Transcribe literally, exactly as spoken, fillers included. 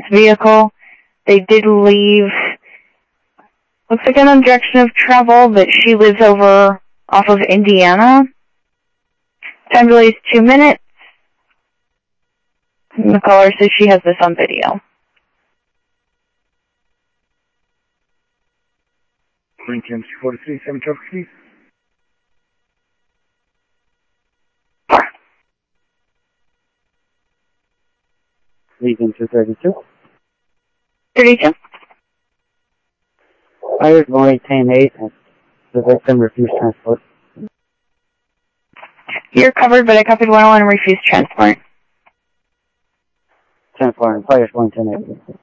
vehicle. They did leave, looks like an direction of travel, but she lives over off of Indiana. Time delay is two minutes. And the caller says she has this on video. Lincoln two forty-three, seven traffic, please. Lincoln two thirty-two. thirty-two. I was going ten eight and the victim refused transport. You're covered, but I copied one oh one and refused transport. Transport and fire one ten eight.